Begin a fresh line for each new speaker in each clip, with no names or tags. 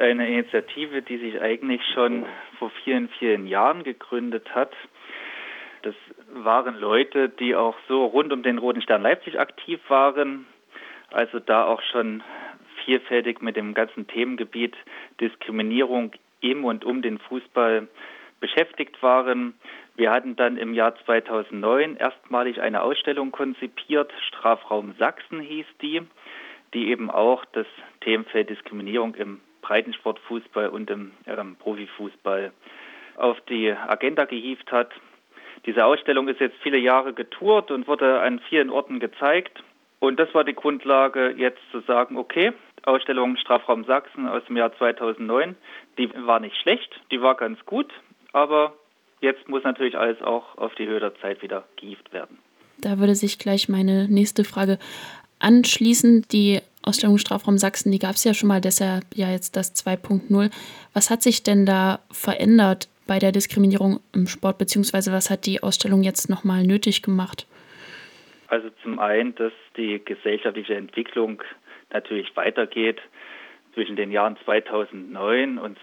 eine Initiative, die sich eigentlich schon vor vielen, vielen Jahren gegründet hat. Das waren Leute, die auch so rund um den Roten Stern Leipzig aktiv waren, also da auch schon vielfältig mit dem ganzen Themengebiet Diskriminierung im und um den Fußball beschäftigt waren. Wir hatten dann im Jahr 2009 erstmalig eine Ausstellung konzipiert, Strafraum Sachsen hieß die eben auch das Themenfeld Diskriminierung im Breitensportfußball und im Profifußball auf die Agenda gehievt hat. Diese Ausstellung ist jetzt viele Jahre getourt und wurde an vielen Orten gezeigt. Und das war die Grundlage, jetzt zu sagen, okay, Ausstellung Strafraum Sachsen aus dem Jahr 2009, die war nicht schlecht, die war ganz gut, aber jetzt muss natürlich alles auch auf die Höhe der Zeit wieder gehievt werden.
Da würde sich gleich meine nächste Frage anschließen. Die Ausstellung Strafraum Sachsen, die gab es ja schon mal, deshalb ja jetzt das 2.0. Was hat sich denn da verändert bei der Diskriminierung im Sport, beziehungsweise was hat die Ausstellung jetzt nochmal nötig gemacht?
Also zum einen, dass die gesellschaftliche Entwicklung natürlich weitergeht. Zwischen den Jahren 2009 und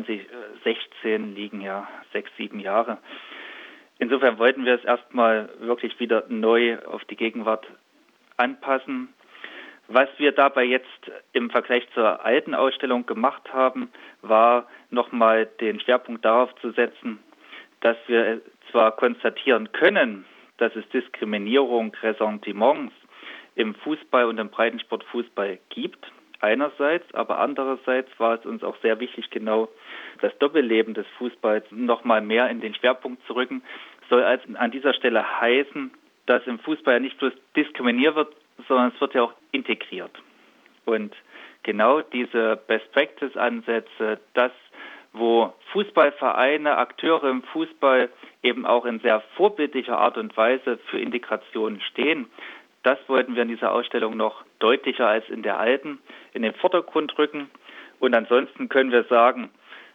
2016 liegen ja 6, 7 Jahre. Insofern wollten wir es erstmal wirklich wieder neu auf die Gegenwart anpassen. Was wir dabei jetzt im Vergleich zur alten Ausstellung gemacht haben, war nochmal den Schwerpunkt darauf zu setzen, dass wir zwar konstatieren können, dass es Diskriminierung, Ressentiments im Fußball und im Breitensportfußball gibt, einerseits, aber andererseits war es uns auch sehr wichtig, genau das Doppelleben des Fußballs nochmal mehr in den Schwerpunkt zu rücken. Soll also an dieser Stelle heißen, dass im Fußball ja nicht bloß diskriminiert wird, sondern es wird ja auch integriert. Und genau diese Best-Practice-Ansätze, das, wo Fußballvereine, Akteure im Fußball eben auch in sehr vorbildlicher Art und Weise für Integration stehen, das wollten wir in dieser Ausstellung noch deutlicher als in der alten in den Vordergrund rücken. Und ansonsten können wir sagen,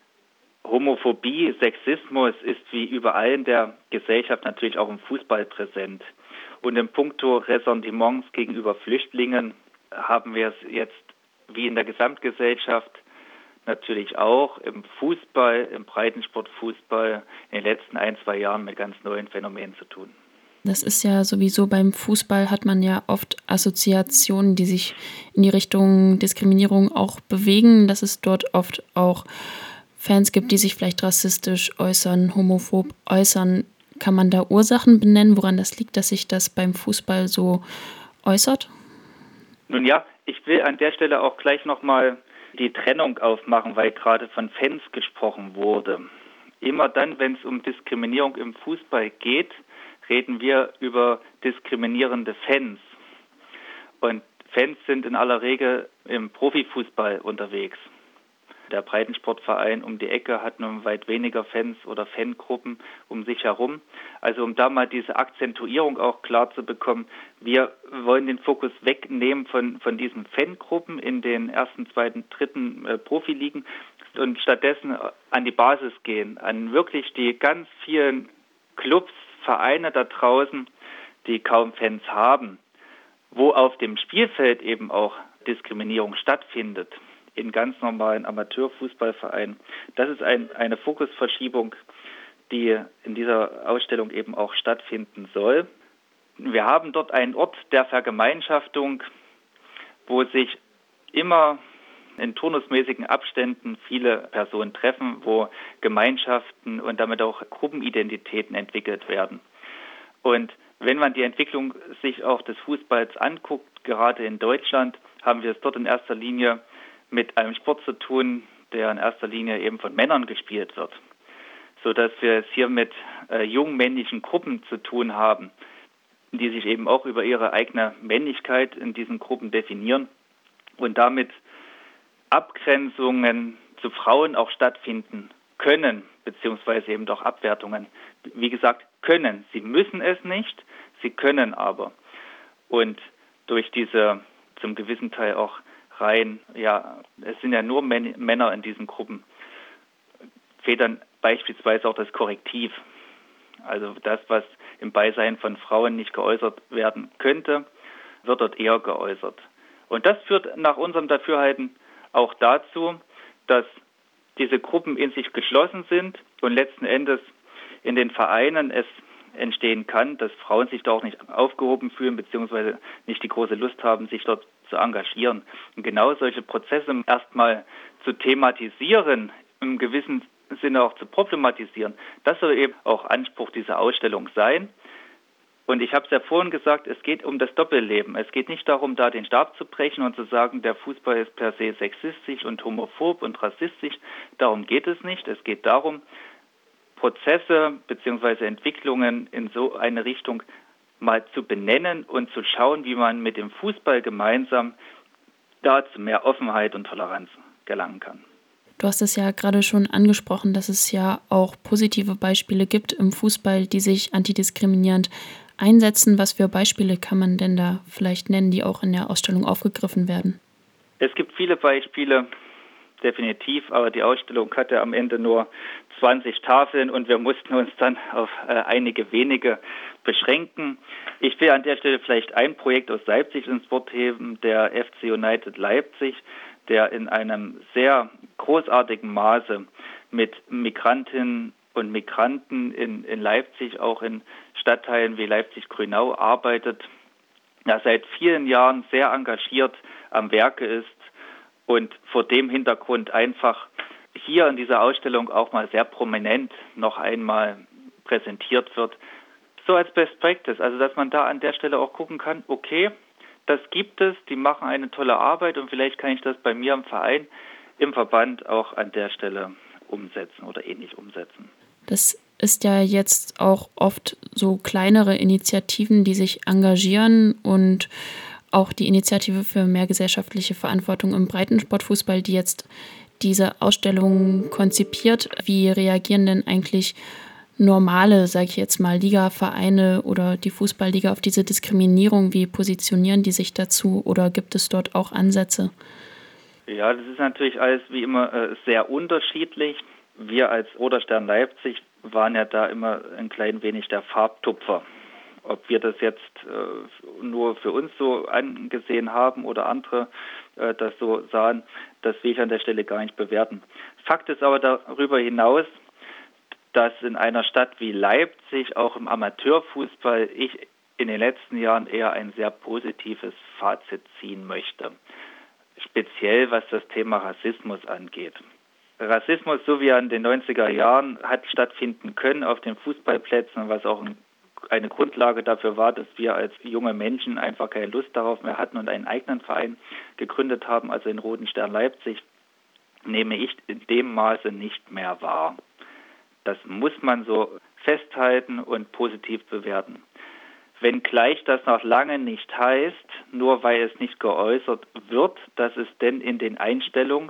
Homophobie, Sexismus ist wie überall in der Gesellschaft natürlich auch im Fußball präsent. Und in puncto Ressentiments gegenüber Flüchtlingen haben wir es jetzt wie in der Gesamtgesellschaft natürlich auch im Fußball, im Breitensportfußball in den letzten 1, 2 Jahren mit ganz neuen Phänomenen zu tun.
Das ist ja sowieso beim Fußball hat man ja oft Assoziationen, die sich in die Richtung Diskriminierung auch bewegen, dass es dort oft auch Fans gibt, die sich vielleicht rassistisch äußern, homophob äußern. Kann man da Ursachen benennen, woran das liegt, dass sich das beim Fußball so äußert?
Nun ja, ich will an der Stelle auch gleich nochmal die Trennung aufmachen, weil gerade von Fans gesprochen wurde. Immer dann, wenn es um Diskriminierung im Fußball geht, reden wir über diskriminierende Fans. Und Fans sind in aller Regel im Profifußball unterwegs. Der Breitensportverein um die Ecke hat nun weit weniger Fans oder Fangruppen um sich herum. Also um da mal diese Akzentuierung auch klar zu bekommen, wir wollen den Fokus wegnehmen von diesen Fangruppen in den ersten, zweiten, dritten Profiligen und stattdessen an die Basis gehen, an wirklich die ganz vielen Clubs, Vereine da draußen, die kaum Fans haben, wo auf dem Spielfeld eben auch Diskriminierung stattfindet, in ganz normalen Amateurfußballvereinen. Das ist eine Fokusverschiebung, die in dieser Ausstellung eben auch stattfinden soll. Wir haben dort einen Ort der Vergemeinschaftung, wo sich immer in turnusmäßigen Abständen viele Personen treffen, wo Gemeinschaften und damit auch Gruppenidentitäten entwickelt werden. Und wenn man die Entwicklung sich auch des Fußballs anguckt, gerade in Deutschland, haben wir es dort in erster Linie mit einem Sport zu tun, der in erster Linie eben von Männern gespielt wird, sodass wir es hier mit jungen männlichen Gruppen zu tun haben, die sich eben auch über ihre eigene Männlichkeit in diesen Gruppen definieren und damit Abgrenzungen zu Frauen auch stattfinden können, beziehungsweise eben doch Abwertungen. Wie gesagt, können. Sie müssen es nicht, sie können aber. Und durch diese zum gewissen Teil auch rein, ja, es sind ja nur Männer in diesen Gruppen, fehlt dann beispielsweise auch das Korrektiv. Also das, was im Beisein von Frauen nicht geäußert werden könnte, wird dort eher geäußert. Und das führt nach unserem Dafürhalten auch dazu, dass diese Gruppen in sich geschlossen sind und letzten Endes in den Vereinen es entstehen kann, dass Frauen sich da auch nicht aufgehoben fühlen beziehungsweise nicht die große Lust haben, sich dort zu engagieren. Und genau solche Prozesse erstmal zu thematisieren, im gewissen Sinne auch zu problematisieren, das soll eben auch Anspruch dieser Ausstellung sein. Und ich habe es ja vorhin gesagt, es geht um das Doppelleben. Es geht nicht darum, da den Stab zu brechen und zu sagen, der Fußball ist per se sexistisch und homophob und rassistisch. Darum geht es nicht. Es geht darum, Prozesse bzw. Entwicklungen in so eine Richtung mal zu benennen und zu schauen, wie man mit dem Fußball gemeinsam da zu mehr Offenheit und Toleranz gelangen kann.
Du hast es ja gerade schon angesprochen, dass es ja auch positive Beispiele gibt im Fußball, die sich antidiskriminierend einsetzen. Was für Beispiele kann man denn da vielleicht nennen, die auch in der Ausstellung aufgegriffen werden?
Es gibt viele Beispiele, definitiv, aber die Ausstellung hatte am Ende nur 20 Tafeln und wir mussten uns dann auf einige wenige beschränken. Ich will an der Stelle vielleicht ein Projekt aus Leipzig ins Wort heben, der FC United Leipzig, der in einem sehr großartigen Maße mit Migrantinnen und Migranten in Leipzig, auch in Stadtteilen wie Leipzig-Grünau arbeitet, der seit vielen Jahren sehr engagiert am Werke ist und vor dem Hintergrund einfach hier in dieser Ausstellung auch mal sehr prominent noch einmal präsentiert wird, so als Best Practice, also dass man da an der Stelle auch gucken kann, okay, das gibt es, die machen eine tolle Arbeit und vielleicht kann ich das bei mir im Verein, im Verband auch an der Stelle umsetzen oder ähnlich umsetzen.
Das ist ja jetzt auch oft so kleinere Initiativen, die sich engagieren und auch die Initiative für mehr gesellschaftliche Verantwortung im Breitensportfußball, die jetzt diese Ausstellung konzipiert. Wie reagieren denn eigentlich normale, sage ich jetzt mal, Liga-Vereine oder die Fußballliga auf diese Diskriminierung? Wie positionieren die sich dazu oder gibt es dort auch Ansätze?
Ja, das ist natürlich alles wie immer sehr unterschiedlich. Wir als Roter Stern Leipzig waren ja da immer ein klein wenig der Farbtupfer. Ob wir das jetzt nur für uns so angesehen haben oder andere das so sahen, das will ich an der Stelle gar nicht bewerten. Fakt ist aber darüber hinaus, dass in einer Stadt wie Leipzig, auch im Amateurfußball, ich in den letzten Jahren eher ein sehr positives Fazit ziehen möchte. Speziell was das Thema Rassismus angeht. Rassismus, so wie er in den 90er Jahren hat stattfinden können auf den Fußballplätzen, was auch eine Grundlage dafür war, dass wir als junge Menschen einfach keine Lust darauf mehr hatten und einen eigenen Verein gegründet haben, also den Roten Stern Leipzig, nehme ich in dem Maße nicht mehr wahr. Das muss man so festhalten und positiv bewerten. Wenngleich das noch lange nicht heißt, nur weil es nicht geäußert wird, dass es denn in dem eigenen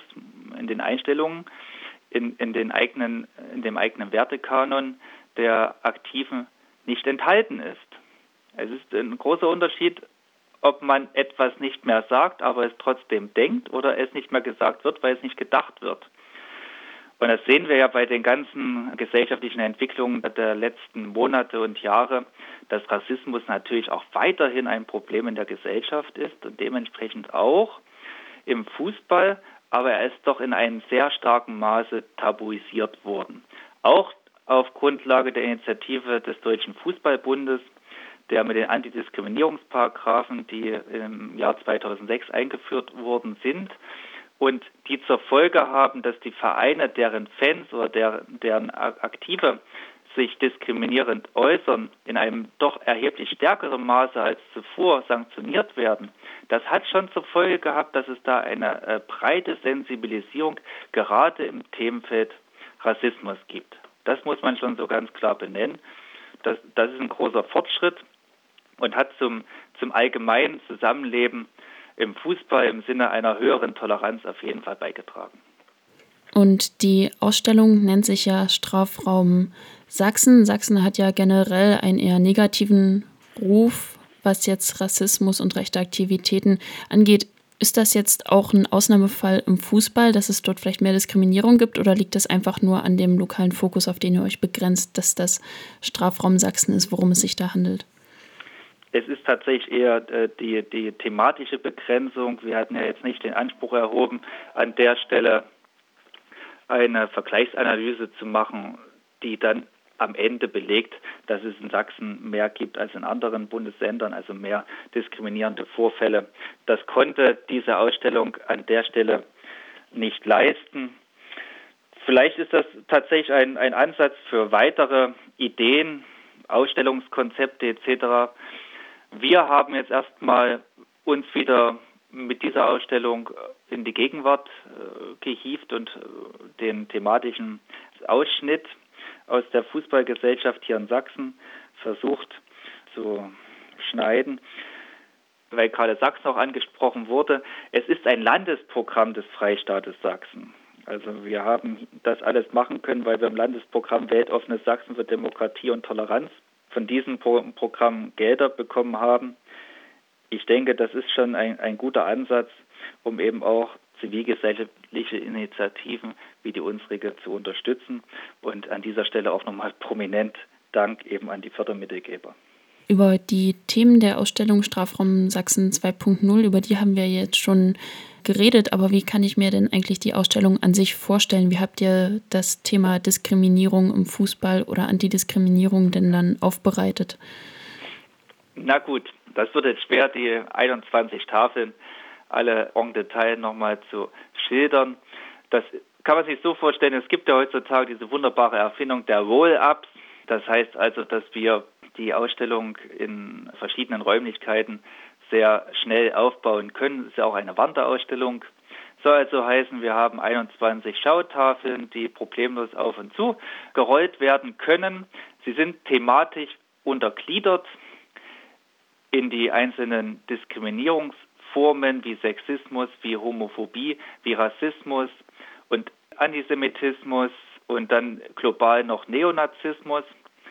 Wertekanon der Aktiven nicht enthalten ist. Es ist ein großer Unterschied, ob man etwas nicht mehr sagt, aber es trotzdem denkt oder es nicht mehr gesagt wird, weil es nicht gedacht wird. Und das sehen wir ja bei den ganzen gesellschaftlichen Entwicklungen der letzten Monate und Jahre, dass Rassismus natürlich auch weiterhin ein Problem in der Gesellschaft ist und dementsprechend auch im Fußball, aber er ist doch in einem sehr starken Maße tabuisiert worden. Auch auf Grundlage der Initiative des Deutschen Fußballbundes, der mit den Antidiskriminierungsparagraphen, die im Jahr 2006 eingeführt worden sind, und die zur Folge haben, dass die Vereine, deren Fans oder deren Aktive sich diskriminierend äußern, in einem doch erheblich stärkeren Maße als zuvor sanktioniert werden. Das hat schon zur Folge gehabt, dass es da eine breite Sensibilisierung gerade im Themenfeld Rassismus gibt. Das muss man schon so ganz klar benennen. Das ist ein großer Fortschritt und hat zum allgemeinen Zusammenleben im Fußball im Sinne einer höheren Toleranz auf jeden Fall beigetragen.
Und die Ausstellung nennt sich ja Strafraum Sachsen. Sachsen hat ja generell einen eher negativen Ruf, was jetzt Rassismus und rechte Aktivitäten angeht. Ist das jetzt auch ein Ausnahmefall im Fußball, dass es dort vielleicht mehr Diskriminierung gibt oder liegt das einfach nur an dem lokalen Fokus, auf den ihr euch begrenzt, dass das Strafraum Sachsen ist, worum es sich da handelt?
Es ist tatsächlich eher die thematische Begrenzung. Wir hatten ja jetzt nicht den Anspruch erhoben, an der Stelle eine Vergleichsanalyse zu machen, die dann am Ende belegt, dass es in Sachsen mehr gibt als in anderen Bundesländern, also mehr diskriminierende Vorfälle. Das konnte diese Ausstellung an der Stelle nicht leisten. Vielleicht ist das tatsächlich ein Ansatz für weitere Ideen, Ausstellungskonzepte etc. Wir haben jetzt erstmal uns wieder mit dieser Ausstellung in die Gegenwart gehievt und den thematischen Ausschnitt aus der Fußballgesellschaft hier in Sachsen versucht zu schneiden. Weil gerade Sachsen auch angesprochen wurde, es ist ein Landesprogramm des Freistaates Sachsen. Also wir haben das alles machen können, weil wir im Landesprogramm Weltoffenes Sachsen für Demokratie und Toleranz von diesem Programm Gelder bekommen haben. Ich denke, das ist schon ein guter Ansatz, um eben auch zivilgesellschaftliche Initiativen wie die unsrige zu unterstützen. Und an dieser Stelle auch nochmal prominent Dank eben an die Fördermittelgeber.
Über die Themen der Ausstellung Strafraum Sachsen 2.0, über die haben wir jetzt schon geredet, aber wie kann ich mir denn eigentlich die Ausstellung an sich vorstellen? Wie habt ihr das Thema Diskriminierung im Fußball oder Antidiskriminierung denn dann aufbereitet?
Na gut, das wird jetzt schwer, die 21 Tafeln alle en Detail nochmal zu schildern. Das kann man sich so vorstellen, es gibt ja heutzutage diese wunderbare Erfindung der Roll-Ups. Das heißt also, dass wir die Ausstellung in verschiedenen Räumlichkeiten sehr schnell aufbauen können. Das ist ja auch eine Wanderausstellung. Soll also heißen, wir haben 21 Schautafeln, die problemlos auf und zu gerollt werden können. Sie sind thematisch untergliedert in die einzelnen Diskriminierungsformen wie Sexismus, wie Homophobie, wie Rassismus und Antisemitismus und dann global noch Neonazismus.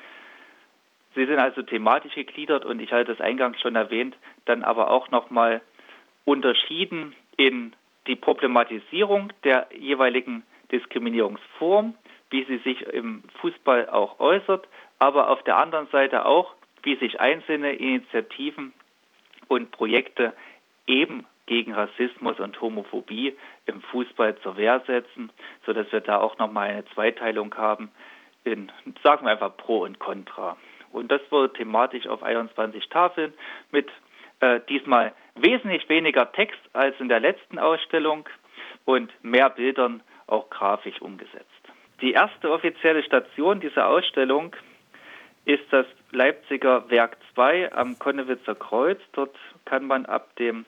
Sie sind also thematisch gegliedert und ich hatte das eingangs schon erwähnt, dann aber auch nochmal unterschieden in die Problematisierung der jeweiligen Diskriminierungsform, wie sie sich im Fußball auch äußert, aber auf der anderen Seite auch, wie sich einzelne Initiativen und Projekte eben gegen Rassismus und Homophobie im Fußball zur Wehr setzen, sodass wir da auch nochmal eine Zweiteilung haben in, sagen wir einfach, Pro und Contra. Und das wurde thematisch auf 21 Tafeln mit diesmal wesentlich weniger Text als in der letzten Ausstellung und mehr Bildern auch grafisch umgesetzt. Die erste offizielle Station dieser Ausstellung ist das Leipziger Werk 2 am Konnewitzer Kreuz. Dort kann man ab dem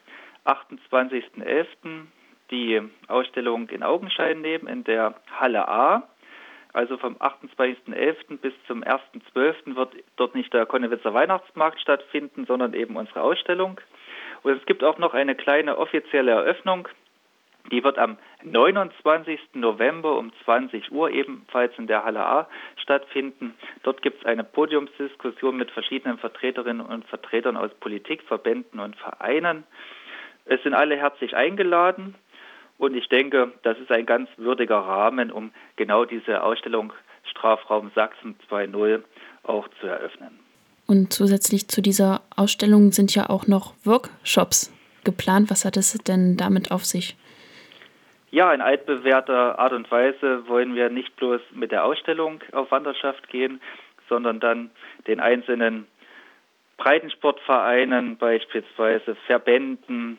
28.11. die Ausstellung in Augenschein nehmen in der Halle A. Also vom 28.11. bis zum 1.12. wird dort nicht der Konnewitzer Weihnachtsmarkt stattfinden, sondern eben unsere Ausstellung. Und es gibt auch noch eine kleine offizielle Eröffnung. Die wird am 29. November um 20 Uhr ebenfalls in der Halle A stattfinden. Dort gibt es eine Podiumsdiskussion mit verschiedenen Vertreterinnen und Vertretern aus Politik, Verbänden und Vereinen. Es sind alle herzlich eingeladen. Und ich denke, das ist ein ganz würdiger Rahmen, um genau diese Ausstellung Strafraum Sachsen 2.0 auch zu eröffnen.
Und zusätzlich zu dieser Ausstellung sind ja auch noch Workshops geplant. Was hat es denn damit auf sich?
Ja, in altbewährter Art und Weise wollen wir nicht bloß mit der Ausstellung auf Wanderschaft gehen, sondern dann den einzelnen Breitensportvereinen, beispielsweise Verbänden,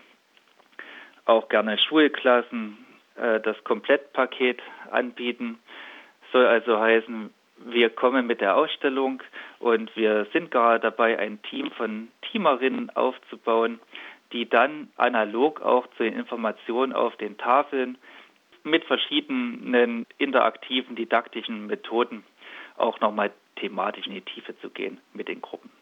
auch gerne Schulklassen das Komplettpaket anbieten. Soll also heißen, wir kommen mit der Ausstellung und wir sind gerade dabei, ein Team von Teamerinnen aufzubauen, die dann analog auch zu den Informationen auf den Tafeln mit verschiedenen interaktiven, didaktischen Methoden auch nochmal thematisch in die Tiefe zu gehen mit den Gruppen.